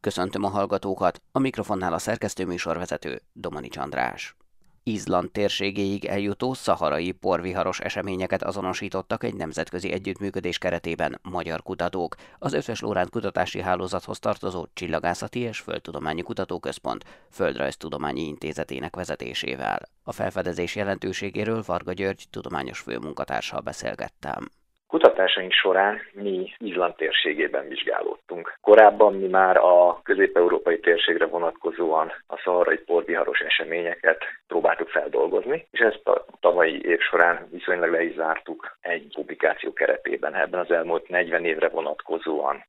Köszöntöm a hallgatókat, a mikrofonnál a szerkesztő műsorvezető Domanics András. Izland térségéig eljutó szaharai porviharos eseményeket azonosítottak egy nemzetközi együttműködés keretében magyar kutatók, az Eötvös Loránd Kutatási Hálózathoz tartozó Csillagászati és Földtudományi Kutatóközpont Földrajztudományi Intézetének vezetésével. A felfedezés jelentőségéről Varga György tudományos főmunkatársal beszélgettem. Kutatásaink során mi Izland térségében vizsgálódtunk. Korábban mi már a közép-európai térségre vonatkozóan a szaharai porviharos eseményeket próbáltuk feldolgozni, és ezt a tavalyi év során viszonylag le is zártuk egy publikáció keretében. Ebben az elmúlt 40 évre vonatkozóan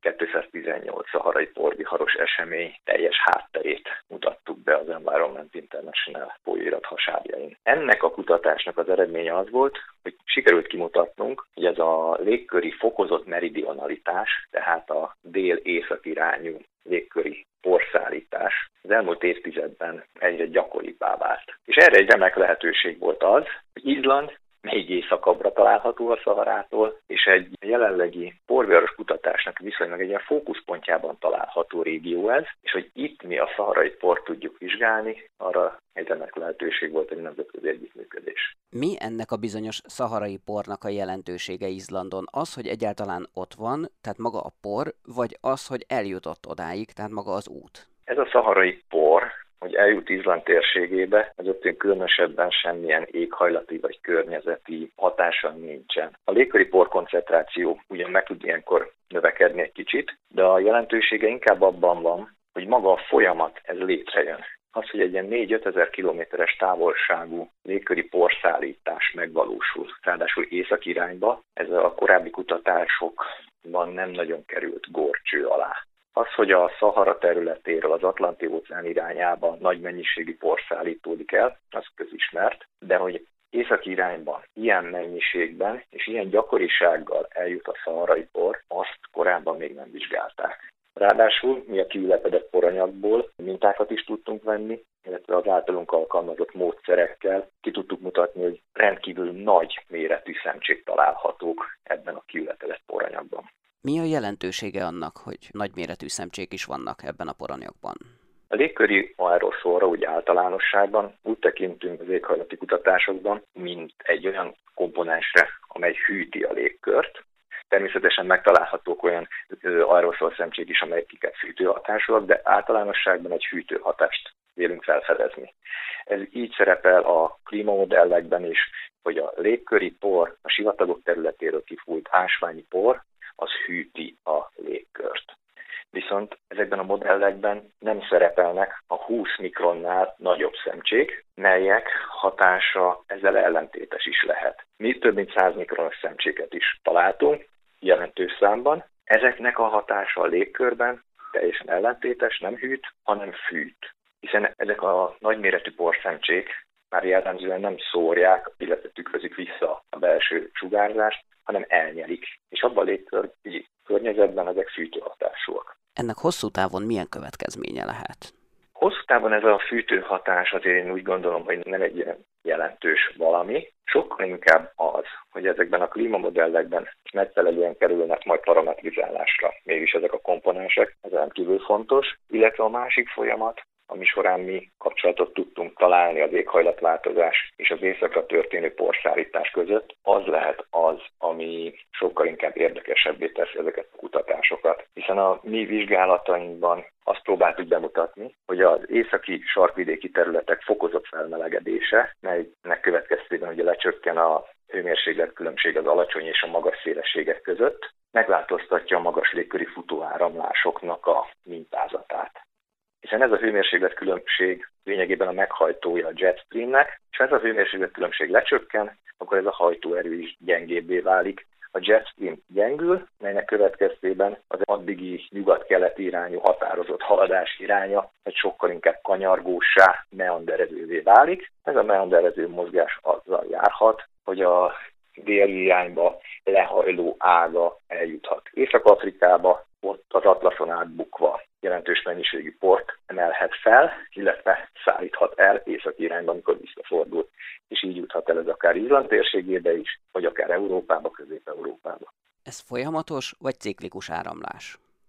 218 szaharai porviharos esemény teljes hátterét mutattuk be az Environment International folyóirat hasábjain. Ennek a kutatásnak az eredménye az volt, hogy sikerült kimutatnunk, hogy ez a légköri fokozott meridionalitás, tehát a dél-észak irányú légköri porszállítás az elmúlt évtizedben egyre gyakoribbá vált. És erre egy remek lehetőség volt az, hogy Izland még északabbra található a Szaharától, és egy jelenlegi porviharos kutatásnak viszonylag egy ilyen fókuszpontjában található régió ez, és hogy itt mi a szaharai port tudjuk vizsgálni, arra egy remek lehetőség volt egy nemzetközi együttműködés. Mi ennek a bizonyos szaharai pornak a jelentősége Izlandon? Az, hogy egyáltalán ott van, tehát maga a por, vagy az, hogy eljutott odáig, tehát maga az út? Ez a szaharai por, hogy eljut Izland térségébe, az ott különösebben semmilyen éghajlati vagy környezeti hatása nincsen. A légköri porkoncentráció ugyan meg tud ilyenkor növekedni egy kicsit, de a jelentősége inkább abban van, hogy maga a folyamat ez létrejön. Az, hogy egy ilyen 4-5 ezer kilométeres távolságú légköri porszállítás megvalósul, ráadásul észak irányba, ez a korábbi kutatásokban nem nagyon került górcső alá. Az, hogy a Szahara területéről az Atlanti-óceán irányába nagy mennyiségű por szállítódik el, az közismert, de hogy északi irányban ilyen mennyiségben és ilyen gyakorisággal eljut a szaharai por, azt korábban még nem vizsgálták. Ráadásul mi a kiülepedett poranyagból mintákat is tudtunk venni, illetve az általunk alkalmazott módszerekkel ki tudtuk mutatni, hogy rendkívül nagy méretű szemcsék találhatók ebben a kiülepedett poranyagban. Mi a jelentősége annak, hogy nagyméretű szemcsék is vannak ebben a poranyagban? A légköri aeroszolra úgy általánosságban úgy tekintünk az éghajlati kutatásokban, mint egy olyan komponensre, amely hűti a légkört. Természetesen megtalálhatók olyan aeroszol szemcsék is, amelyek fűtőhatásúak, de általánosságban egy hűtőhatást vélünk felfedezni. Ez így szerepel a klímamodellekben is, hogy a légköri por, a sivatagok területéről kifújt ásványi por, az hűti a légkört. Viszont ezekben a modellekben nem szerepelnek a 20 mikronnál nagyobb szemcsék, melyek hatása ezzel ellentétes is lehet. Mi több mint 100 mikronos szemcséket is találtunk, jelentős számban. Ezeknek a hatása a légkörben teljesen ellentétes, nem hűt, hanem fűt. Hiszen ezek a nagyméretű porszemcsék már jellemzően nem szórják, illetve tükrözik vissza a belső sugárzást, hanem elnyelik. És abban a légköri környezetben ezek fűtőhatásúak. Ennek hosszú távon milyen következménye lehet? Hosszú távon ez a fűtőhatás azért én úgy gondolom, hogy nem egy ilyen jelentős valami. Sokkal inkább az, hogy ezekben a klímamodellekben megfelelően kerülnek majd parametrizálásra. Mégis ezek a komponensek, ez rendkívül fontos. Illetve a másik folyamat, ami során mi kapcsolatot tudtunk találni az éghajlatváltozás és az északra történő porszállítás között, az lehet az, ami sokkal inkább érdekesebbé teszi ezeket a kutatásokat. Hiszen a mi vizsgálatainkban azt próbáltuk bemutatni, hogy az északi sarkvidéki területek fokozott felmelegedése, melynek következtében ugye lecsökken a hőmérsékletkülönbség az alacsony és a magas szélességek között, megváltoztatja a magas légköri futóáramlásoknak a mintázatát. Hiszen ez a hőmérsékletkülönbség lényegében a meghajtója a jet streamnek, és ha ez a hőmérsékletkülönbség lecsökken, akkor ez a hajtóerő is gyengébbé válik. A jet stream gyengül, melynek következtében az addigi nyugat-keleti irányú határozott haladás iránya egy sokkal inkább kanyargóssá, meanderezővé válik. Ez a meanderező mozgás azzal járhat, hogy a déli irányba lehajló ága eljuthat Észak-Afrikába, ott az Atlaszon átbukva jelentős mennyiségű port emelhet fel, illetve szállíthat el északi irányba, amikor visszafordul, és így juthat el ez akár Izland térségébe is, vagy akár Európába, Közép-Európába. Ez folyamatos vagy ciklikus áramlás?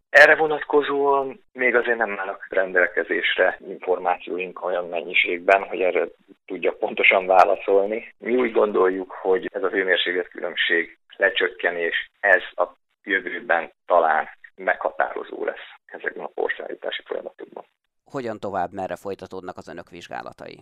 Erre vonatkozóan még azért nem állnak rendelkezésre információink olyan mennyiségben, hogy erre tudjak pontosan válaszolni. Mi úgy gondoljuk, hogy ez a hőmérséklet-különbség lecsökkenés, ez a jövőben talán meghatározó lesz ezekben a porszállítási folyamatokban. Hogyan tovább, merre folytatódnak az önök vizsgálatai?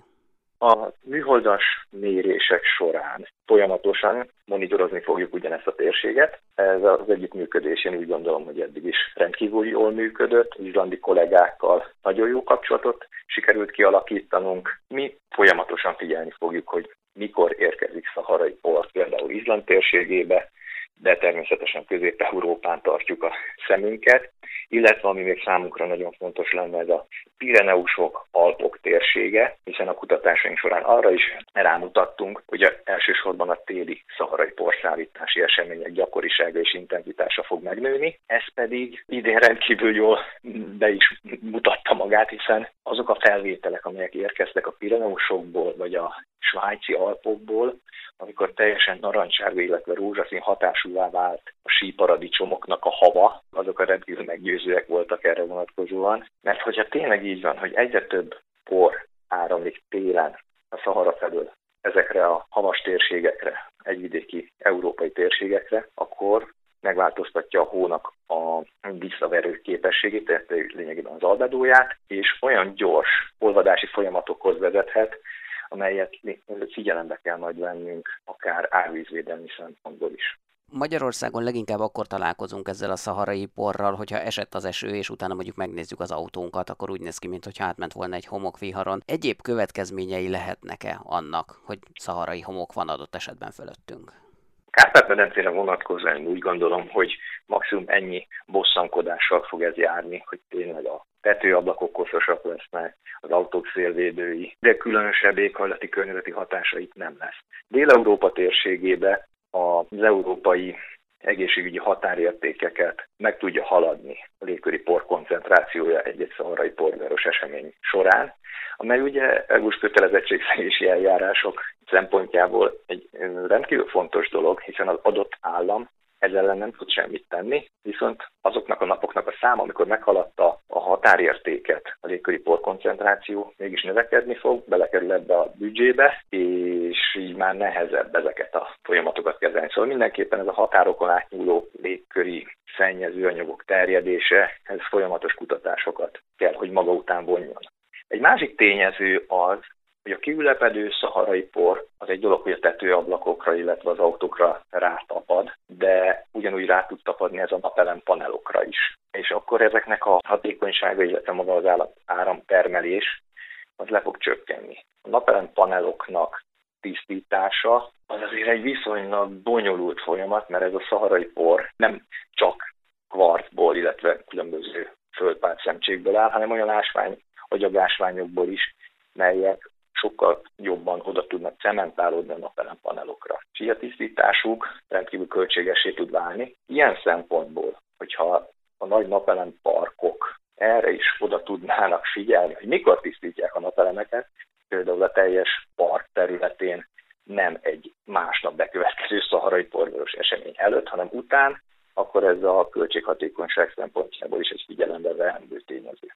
A műholdas mérések során folyamatosan monitorozni fogjuk ugyanezt a térséget. Ez az együttműködés, én úgy gondolom, hogy eddig is rendkívül jól működött. Izlandi kollégákkal nagyon jó kapcsolatot sikerült kialakítanunk. Mi folyamatosan figyelni fogjuk, hogy mikor érkezik szaharai por például Izland térségébe, de természetesen Közép-Európán tartjuk a szemünket, illetve ami még számunkra nagyon fontos lenne, ez a Pireneusok, Alpok térsége, hiszen a kutatásaink során arra is rámutattunk, hogy elsősorban a téli szaharai porszállítási események gyakorisága és intenzitása fog megnőni. Ez pedig idén rendkívül jól be is mutatta magát, hiszen azok a felvételek, amelyek érkeztek a Pireneusokból vagy a svájci Alpokból, amikor teljesen narancssárga, illetve rózsaszín hatásúvá vált a síparadicsomoknak a hava, azok a rendkívül meggyőzőek voltak erre vonatkozóan. Mert hogyha tényleg így van, hogy egyre több por áramlik télen a Szahara felől ezekre a havas térségekre, egyvidéki európai térségekre, akkor megváltoztatja a hónak a visszaverő képességét, tehát lényegében az albedóját, és olyan gyors olvadási folyamatokhoz vezethet, amelyet figyelembe kell majd vennünk, akár árvízvédelmi szempontból is. Magyarországon leginkább akkor találkozunk ezzel a szaharai porral, hogyha esett az eső, és utána mondjuk megnézzük az autónkat, akkor úgy néz ki, mintha átment volna egy homokviharon. Egyéb következményei lehetnek-e annak, hogy szaharai homok van adott esetben fölöttünk? Kárpát-medencére vonatkozóan úgy gondolom, hogy maximum ennyi bosszankodással fog ez járni, hogy tényleg a tetőablakok koszosak lesznek, az autók szélvédői, de különösebb éghajlati környezeti hatásait nem lesz. Dél-Európa térségébe az európai egészségügyi határértékeket meg tudja haladni a légköri por koncentrációja egy-egy szaharai porviharos esemény során, amely ugye EU-s kötelezettségszegési eljárások szempontjából egy rendkívül fontos dolog, hiszen az adott állam ezzel ellen nem tud semmit tenni, viszont azoknak a napoknak a száma, amikor meghaladta a határértéket a légköri porkoncentráció, mégis növekedni fog, belekerül ebbe a büdzsébe, és így már nehezebb ezeket a folyamatokat kezelni. Szóval mindenképpen ez a határokon átnyúló légköri szennyezőanyagok terjedése, ez folyamatos kutatásokat kell, hogy maga után vonjon. Egy másik tényező az, hogy a kiülepedő szaharai por az egy dolog, hogy a tetőablakokra, illetve az autókra rátapad, de ugyanúgy rá tud tapadni ez a napelem panelokra is. És akkor ezeknek a hatékonysága, illetve maga az áramtermelés, az le fog csökkenni. A napelem paneloknak tisztítása az azért egy viszonylag bonyolult folyamat, mert ez a szaharai por nem csak kvarcból, illetve különböző földpártszemcsékből áll, hanem olyan agyagásványokból is, melyek sokkal jobban oda tudnak cementálódni a napelempanelokra. És így a tisztításuk rendkívül költségessé tud válni. Ilyen szempontból, hogyha a nagy napelemparkok erre is oda tudnának figyelni, hogy mikor tisztítják a napelemeket, például a teljes park területén nem egy másnap bekövetkező szaharai porviharos esemény előtt, hanem után, akkor ez a költséghatékonyság szempontjából is egy figyelembe veendő tényező.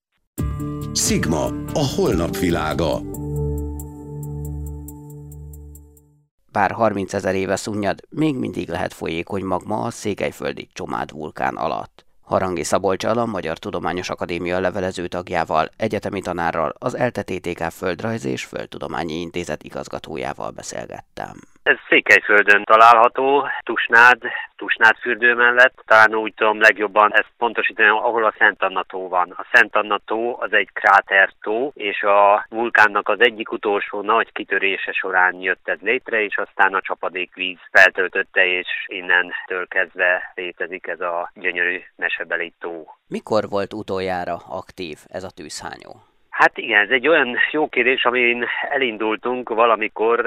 Sigma, a holnap világa. Bár 30 000 éve szunnyad, még mindig lehet folyékony magma a székelyföldi Csomád vulkán alatt. Harangi Szabolcs a Magyar Tudományos Akadémia levelező tagjával, egyetemi tanárral, az ELTE TTK Földrajz és Földtudományi Intézet igazgatójával beszélgettem. Ez Székelyföldön található, Tusnád fürdő mellett. Talán úgy tudom legjobban ezt pontosítani, ahol a Szent Anna tó van. A Szent Anna tó az egy krátertó, és a vulkánnak az egyik utolsó nagy kitörése során jött ez létre, és aztán a csapadékvíz feltöltötte, és innentől kezdve létezik ez a gyönyörű mesebeli tó. Mikor volt utoljára aktív ez a tűzhányó? Hát igen, ez egy olyan jó kérdés, amin elindultunk valamikor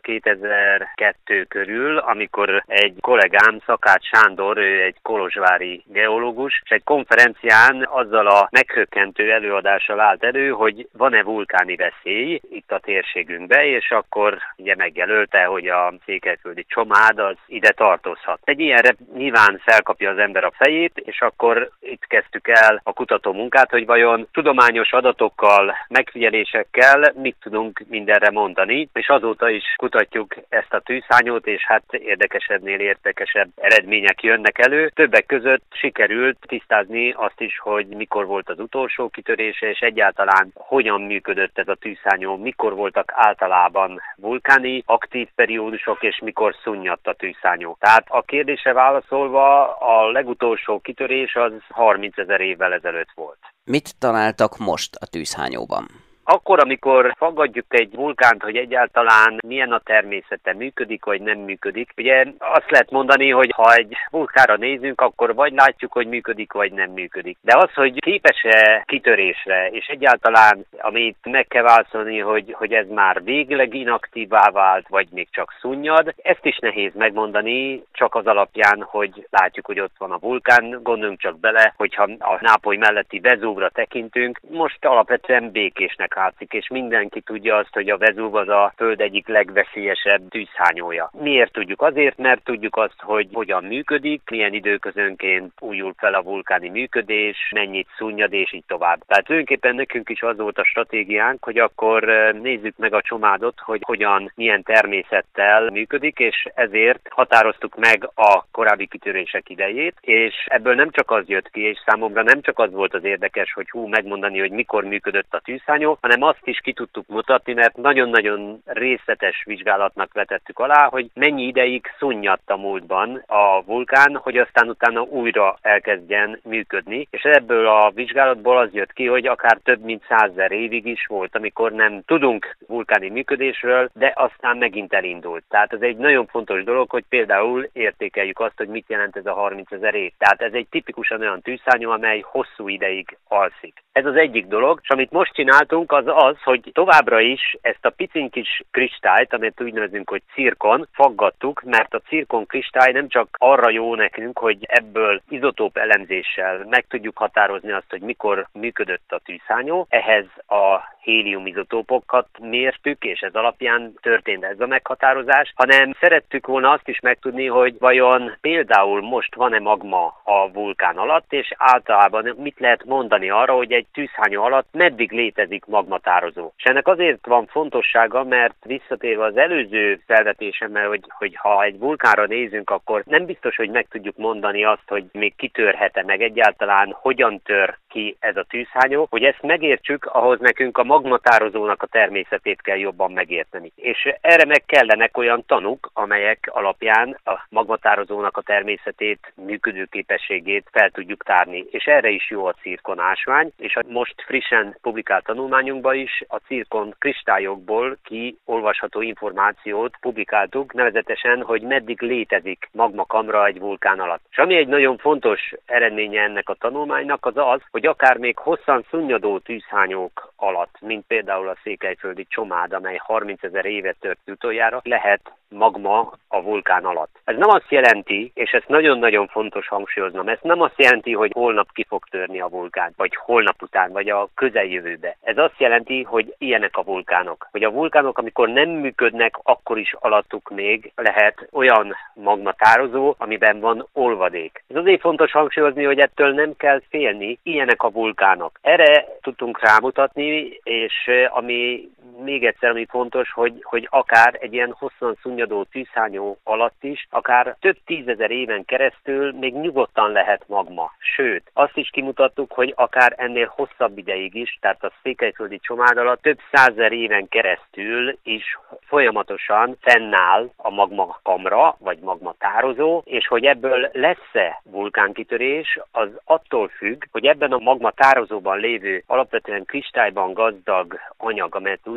2002 körül, amikor egy kollégám, Szakács Sándor, ő egy kolozsvári geológus, és egy konferencián azzal a meghökkentő előadással állt elő, hogy van-e vulkáni veszély itt a térségünkben, és akkor ugye megjelölte, hogy a székelyföldi csomád az ide tartozhat. Egy ilyenre nyilván felkapja az ember a fejét, és akkor itt kezdtük el a kutató munkát, hogy vajon tudományos adatokkal, megfigyelésekkel mit tudunk mindenre mondani, és azóta is kutatjuk ezt a tűzszányót, és hát érdekesebbnél érdekesebb eredmények jönnek elő. Többek között sikerült tisztázni azt is, hogy mikor volt az utolsó kitörése, és egyáltalán hogyan működött ez a tűzszányó, mikor voltak általában vulkáni aktív periódusok, és mikor szunnyadt a tűzszányó. Tehát a kérdésre válaszolva, a legutolsó kitörés az 30 000 évvel ezelőtt volt. Mit találtak most a tűzhányóban? Akkor, amikor faggatjuk egy vulkánt, hogy egyáltalán milyen a természete, működik vagy nem működik, ugye azt lehet mondani, hogy ha egy vulkánra nézünk, akkor vagy látjuk, hogy működik, vagy nem működik. De az, hogy képes-e kitörésre, és egyáltalán, amit meg kell válaszolni, hogy ez már végleg inaktívá vált, vagy még csak szunnyad, ezt is nehéz megmondani, csak az alapján, hogy látjuk, hogy ott van a vulkán. Gondoljunk csak bele, hogyha a Nápoly melletti Vezúvra tekintünk, most alapvetően békésnek látszik, és mindenki tudja azt, hogy a Vezúv az a Föld egyik legveszélyesebb tűzhányója. Miért tudjuk? Azért, mert tudjuk azt, hogy hogyan működik, milyen időközönként újul fel a vulkáni működés, mennyit szunnyad, és így tovább. Tehát tulajdonképpen nekünk is az volt a stratégiánk, hogy akkor nézzük meg a csomádot, hogy hogyan, milyen természettel működik, és ezért határoztuk meg a korábbi kitörések idejét, és ebből nem csak az jött ki, és számomra nem csak az volt az érdekes, hogy megmondani, hogy mikor működött a tűzhányó, hanem azt is ki tudtuk mutatni, mert nagyon-nagyon részletes vizsgálatnak vetettük alá, hogy mennyi ideig szunnyadt a múltban a vulkán, hogy aztán utána újra elkezdjen működni. És ebből a vizsgálatból az jött ki, hogy akár több mint 100 000 évig is volt, amikor nem tudunk vulkáni működésről, de aztán megint elindult. Tehát ez egy nagyon fontos dolog, hogy például értékeljük azt, hogy mit jelent ez a 30 000 év. Tehát ez egy tipikusan olyan tűzszányó, amely hosszú ideig alszik. Ez az egyik dolog, és amit most csináltunk, az, hogy továbbra is ezt a picin kis kristályt, amit úgy nevezünk, hogy cirkon, faggattuk, mert a cirkon kristály nem csak arra jó nekünk, hogy ebből izotóp elemzéssel meg tudjuk határozni azt, hogy mikor működött a tűzszányó, ehhez a hélium izotópokat mértük, és ez alapján történt ez a meghatározás, hanem szerettük volna azt is megtudni, hogy vajon például most van-e magma a vulkán alatt, és általában mit lehet mondani arra, hogy egy tűzhányó alatt meddig létezik magmatározó. És ennek azért van fontossága, mert visszatérve az előző felvetésemmel, hogy ha egy vulkánra nézünk, akkor nem biztos, hogy meg tudjuk mondani azt, hogy még kitörhet-e, meg egyáltalán hogyan tör ki ez a tűzhányó. Hogy ezt megértsük, ahhoz nekünk a magmatározónak a természetét kell jobban megérteni. És erre meg kellenek olyan tanúk, amelyek alapján a magmatározónak a természetét, működőképességét fel tudjuk tárni. És erre is jó a cirkon ásvány, és a most frissen publikált tanulmányunkban is a cirkon kristályokból kiolvasható információt publikáltuk, nevezetesen, hogy meddig létezik magmakamra egy vulkán alatt. És ami egy nagyon fontos eredménye ennek a tanulmánynak az, hogy akár még hosszan szunnyadó tűzhányók alatt, mint például a székelyföldi csomád, amely 30 000 éve tört utoljára, lehet magma a vulkán alatt. Ez nem azt jelenti, és ezt nagyon-nagyon fontos hangsúlyoznom, ez nem azt jelenti, hogy holnap ki fog törni a vulkán, vagy holnap után, vagy a közeljövőbe. Ez azt jelenti, hogy ilyenek a vulkánok. Hogy a vulkánok, amikor nem működnek, akkor is alattuk még lehet olyan magmatározó, amiben van olvadék. Ez azért fontos hangsúlyozni, hogy ettől nem kell félni, ilyenek a vulkánok. Erre tudtunk rámutatni, és ami még egyszer, ami fontos, hogy akár egy ilyen hosszan szunnyadó tűzhányó alatt is, akár több 10 000 éven keresztül még nyugodtan lehet magma. Sőt, azt is kimutattuk, hogy akár ennél hosszabb ideig is, tehát a székelyföldi csomád alatt több 100 000 éven keresztül is folyamatosan fennáll a magmakamra, vagy magmatározó, és hogy ebből lesz-e vulkánkitörés, az attól függ, hogy ebben a magmatározóban lévő alapvetően kristályban gazdag anyag, amelyet úgy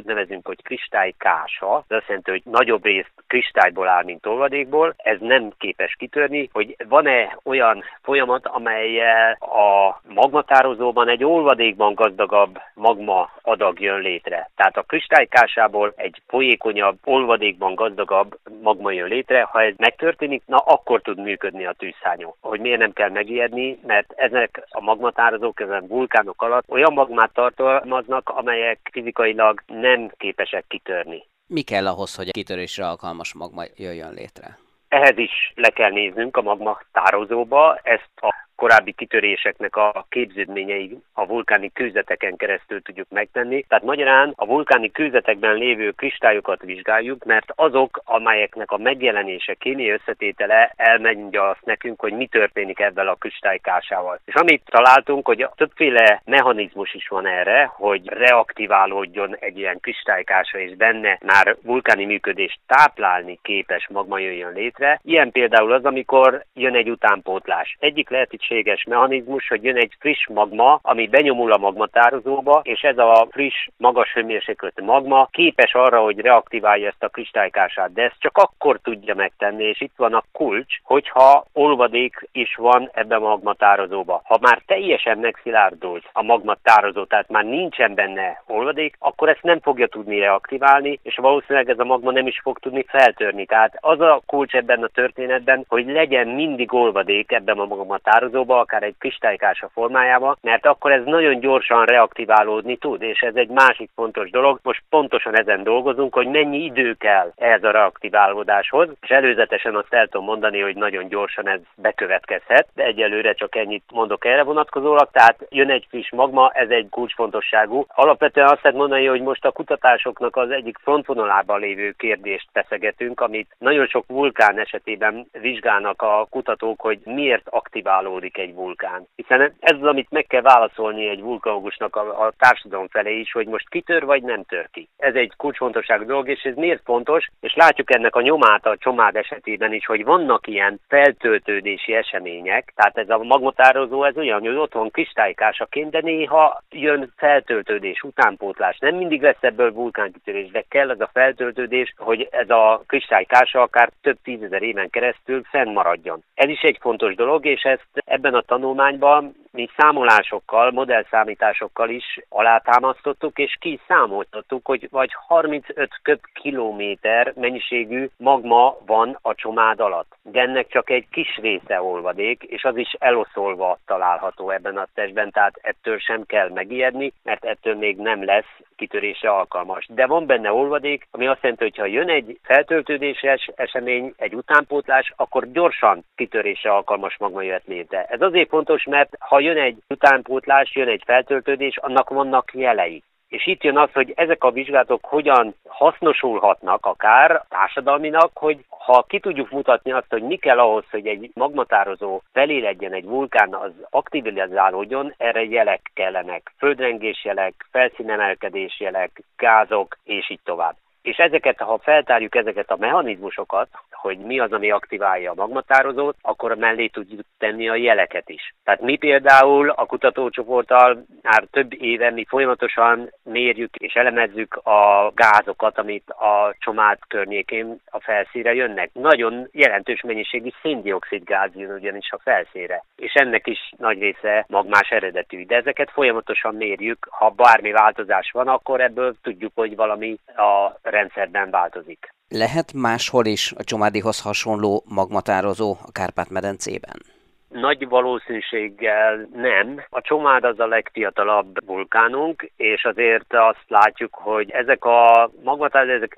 nevezünk, hogy kristálykása, ez azt jelenti, hogy nagyobb részt kristályból áll, mint olvadékból, ez nem képes kitörni, hogy van-e olyan folyamat, amellyel a magmatározóban egy olvadékban gazdagabb magma adag jön létre. Tehát a kristálykásából egy folyékonyabb, olvadékban gazdagabb magma jön létre. Ha ez megtörténik, akkor tud működni a tűzszárnyó. Hogy miért nem kell megijedni, mert ezek a magmatározók, ezen vulkánok alatt olyan magmát tartalmaznak, amelyek fizikailag nem képesek kitörni. Mi kell ahhoz, hogy a kitörésre alkalmas magma jöjjön létre? Ehhez is le kell néznünk a magmatározóba, ezt a korábbi kitöréseknek a képződményei a vulkáni kőzeteken keresztül tudjuk megtenni. Tehát magyarán a vulkáni kőzetekben lévő kristályokat vizsgáljuk, mert azok, amelyeknek a megjelenése, kémiai összetétele elmondja azt nekünk, hogy mi történik ebben a kristálykásával. És amit találtunk, hogy többféle mechanizmus is van erre, hogy reaktiválódjon egy ilyen kristálykása, és benne már vulkáni működést táplálni képes magma jöjjön létre. Ilyen például az, amikor jön egy utánpótlás. Egyik lehetséges mechanizmus, hogy jön egy friss magma, ami benyomul a magmatározóba, és ez a friss, magas hőmérsékletű magma képes arra, hogy reaktiválja ezt a kristálykását, de ezt csak akkor tudja megtenni, és itt van a kulcs, hogyha olvadék is van ebben a magmatározóba. Ha már teljesen megszilárdult a magmatározó, tehát már nincsen benne olvadék, akkor ezt nem fogja tudni reaktiválni, és valószínűleg ez a magma nem is fog tudni feltörni. Tehát az a kulcs ebben a történetben, hogy legyen mindig olvadék ebben a magmatározóban, akár egy kristálykása formájában, mert akkor ez nagyon gyorsan reaktiválódni tud, és ez egy másik fontos dolog. Most pontosan ezen dolgozunk, hogy mennyi idő kell ehhez a reaktiválódáshoz, és előzetesen azt el tudom mondani, hogy nagyon gyorsan ez bekövetkezhet, de egyelőre csak ennyit mondok erre vonatkozólag, tehát jön egy friss magma, ez egy kulcsfontosságú. Alapvetően azt lehet mondani, hogy most a kutatásoknak az egyik frontvonalában lévő kérdést feszegetünk, amit nagyon sok vulkán esetében vizsgálnak a kutatók, hogy miért aktiválódik egy vulkán. Hiszen ez az, amit meg kell válaszolni egy vulkanológusnak a társadalom felé is, hogy most kitör vagy nem tör ki. Ez egy kulcsfontosságú dolog, és ez miért fontos, és látjuk ennek a nyomát a csomád esetében is, hogy vannak ilyen feltöltődési események, tehát ez a magmatározó, ez olyan, hogy ott van kristálykásaként, de néha jön feltöltődés, utánpótlás. Nem mindig lesz ebből vulkánkitörés, de kell ez a feltöltődés, hogy ez a kristálykása akár több tízezer éven keresztül fennmaradjon. Ez is egy fontos dolog, és ezt ebben a tanulmányban mi számolásokkal, modellszámításokkal is alátámasztottuk, és kiszámoltattuk, hogy vagy 35 köbkilométer mennyiségű magma van a csomád alatt. De ennek csak egy kis része olvadék, és az is eloszolva található ebben a testben, tehát ettől sem kell megijedni, mert ettől még nem lesz kitörésre alkalmas. De van benne olvadék, ami azt jelenti, hogy ha jön egy feltöltődéses esemény, egy utánpótlás, akkor gyorsan kitörésre alkalmas magma jöhet létre. Ez azért fontos, mert ha jön egy utánpótlás, jön egy feltöltődés, annak vannak jelei. És itt jön az, hogy ezek a vizsgálatok hogyan hasznosulhatnak akár társadalminak, hogy ha ki tudjuk mutatni azt, hogy mi kell ahhoz, hogy egy magmatározó feléledjen egy vulkán, az aktivizálódjon, erre jelek kellenek. Földrengésjelek, felszínemelkedés jelek, gázok, és így tovább. És ezeket, ha feltárjuk ezeket a mechanizmusokat, hogy mi az, ami aktiválja a magmatározót, akkor mellé tudjuk tenni a jeleket is. Tehát mi például a kutatócsoporttal már több éve mi folyamatosan mérjük és elemezzük a gázokat, amit a csomád környékén a felszínre jönnek. Nagyon jelentős mennyiségű széndioxid gáz jön ugyanis a felszínre, és ennek is nagy része magmás eredetű. De ezeket folyamatosan mérjük, ha bármi változás van, akkor ebből tudjuk, hogy valami a rendszerben változik. Lehet máshol is a csomádihoz hasonló magmatározó a Kárpát-medencében? Nagy valószínűséggel nem. A csomád az a legfiatalabb vulkánunk, és azért azt látjuk, hogy ezek a magmatározók, ezek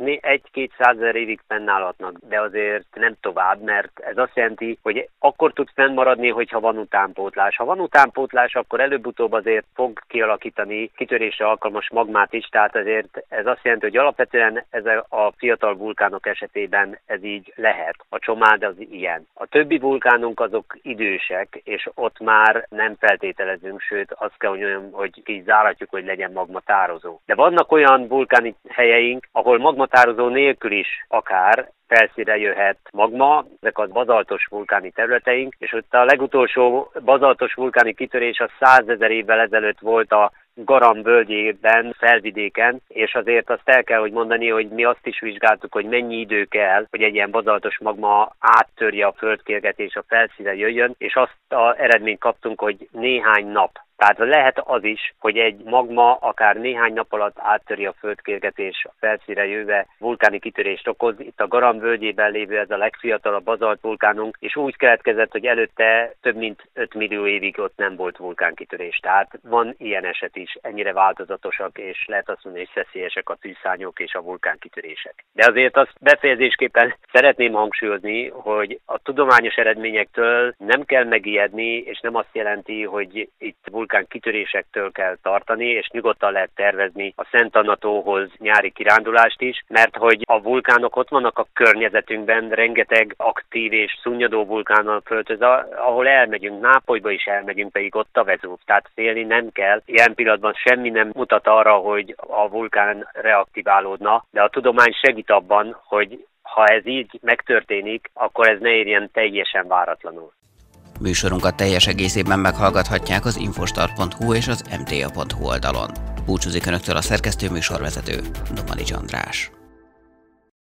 1-200 évig fennállhatnak, de azért nem tovább, mert ez azt jelenti, hogy akkor tud fennmaradni, hogyha van utánpótlás. Ha van utánpótlás, akkor előbb-utóbb azért fog kialakítani kitörésre alkalmas magmát is, tehát azért ez azt jelenti, hogy alapvetően ez a fiatal vulkánok esetében ez így lehet. A csomád az ilyen. A többi vulkánunk azok idősek, és ott már nem feltételezünk, sőt azt kell mondjam, hogy kizáratjuk, hogy legyen magmatározó. De vannak olyan vulkáni helyeink, ahol magmatározó nélkül is akár felszínre jöhet magma, ezek az bazaltos vulkáni területeink, és ott a legutolsó bazaltos vulkáni kitörés a 100 000 évvel ezelőtt volt a Garam völgyében, felvidéken, és azért azt el kell, hogy mondani, hogy mi azt is vizsgáltuk, hogy mennyi idő kell, hogy egy ilyen bazaltos magma áttörje a földkérget és a felszínre jöjjön, és azt az eredményt kaptunk, hogy néhány nap. Tehát lehet az is, hogy egy magma akár néhány nap alatt áttöri a földkérget és a felszínre jöve vulkáni kitörést okoz. Itt a Garam völgyében lévő ez a legfiatalabb bazalt vulkánunk, és úgy keletkezett, hogy előtte több mint 5 millió évig ott nem volt vulkánkitörés. Tehát van ilyen eset is, ennyire változatosak, és lehet azt mondani, hogy szeszélyesek a tűzszárnyok és a vulkánkitörések. De azért azt befejezésképpen szeretném hangsúlyozni, hogy a tudományos eredményektől nem kell megijedni, és nem azt jelenti, hogy itt vulkánkitörésektől kell tartani, és nyugodtan lehet tervezni a Szent Anna-tóhoz nyári kirándulást is, mert hogy a vulkánok ott vannak a környezetünkben, rengeteg aktív és szunnyadó vulkán a Földhöz, ahol elmegyünk, Nápolyba is elmegyünk, pedig ott a Vezúv, tehát félni nem kell. Ilyen pillanatban semmi nem mutat arra, hogy a vulkán reaktiválódna, de a tudomány segít abban, hogy ha ez így megtörténik, akkor ez ne érjen teljesen váratlanul. Műsorunkat teljes egészében meghallgathatják az infostart.hu és az mta.hu oldalon. Búcsúzik Önöktől a szerkesztő műsorvezető, Domanics András.